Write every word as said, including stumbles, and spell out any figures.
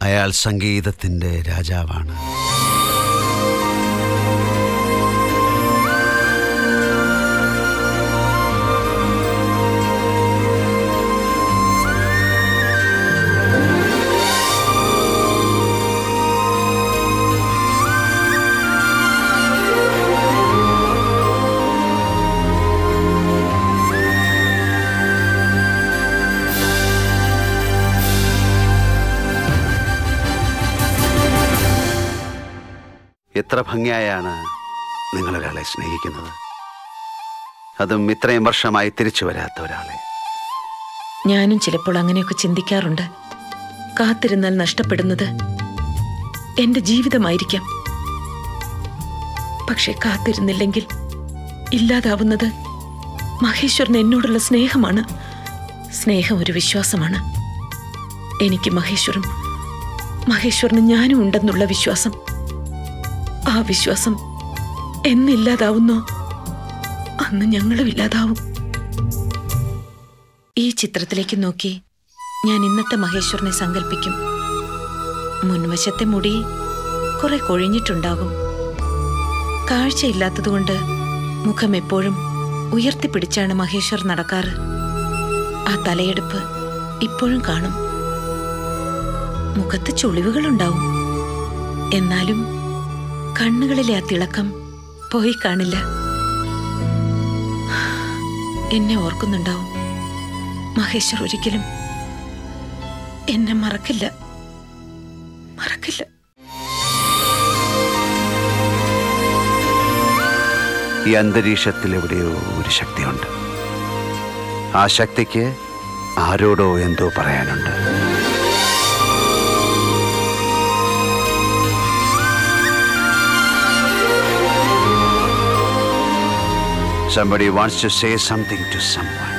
അയാൾ സംഗീതത്തിൻ്റെ രാജാവാണ്. എത്ര ഭംഗിയായാണ് നിങ്ങളൊരാളെ സ്നേഹിക്കുന്നത്, അതും ഇത്രയും വർഷമായി തിരിച്ചു വരാത്ത ഒരാളെ. ഞാനും ചിലപ്പോൾ അങ്ങനെയൊക്കെ ചിന്തിക്കാറുണ്ട്. കാത്തിരുന്നാൽ നഷ്ടപ്പെടുന്നത് എന്റെ ജീവിതമായിരിക്കാം. പക്ഷെ കാത്തിരുന്നില്ലെങ്കിൽ ഇല്ലാതാവുന്നത് മഹേശ്വരന് എന്നോടുള്ള സ്നേഹമാണ്. സ്നേഹം ഒരു വിശ്വാസമാണ്. എനിക്ക് മഹേശ്വരും മഹേശ്വരന് ഞാനും ഉണ്ടെന്നുള്ള വിശ്വാസം. ആ വിശ്വാസം എന്നില്ലാതാവുന്നോ അന്ന് ഞങ്ങളും ഇല്ലാതാവും. ഈ ചിത്രത്തിലേക്ക് നോക്കി ഞാൻ ഇന്നത്തെ മഹേശ്വരനെ സങ്കല്പിക്കും. മുൻവശത്തെ മുടി കുറെ കൊഴിഞ്ഞിട്ടുണ്ടാകും. കാഴ്ചയില്ലാത്തതുകൊണ്ട് മുഖം എപ്പോഴും ഉയർത്തിപ്പിടിച്ചാണ് മഹേശ്വർ നടക്കാറ്. ആ തലയെടുപ്പ് ഇപ്പോഴും കാണും. മുഖത്ത് ചുളിവുകളുണ്ടാവും, എന്നാലും കണ്ണുകളിലെ ആ തിളക്കം പോയി കാണില്ല. എന്നെ ഓർക്കുന്നുണ്ടാവും. മഹേശ്വർ ഒരിക്കലും എന്നെ മറക്കില്ല, മറക്കില്ല. ഈ അന്തരീക്ഷത്തിൽ എവിടെയോ ഒരു ശക്തിയുണ്ട്. ആ ശക്തിക്ക് ആരോടോ എന്തോ പറയാനുണ്ട്. Somebody wants to say something to someone.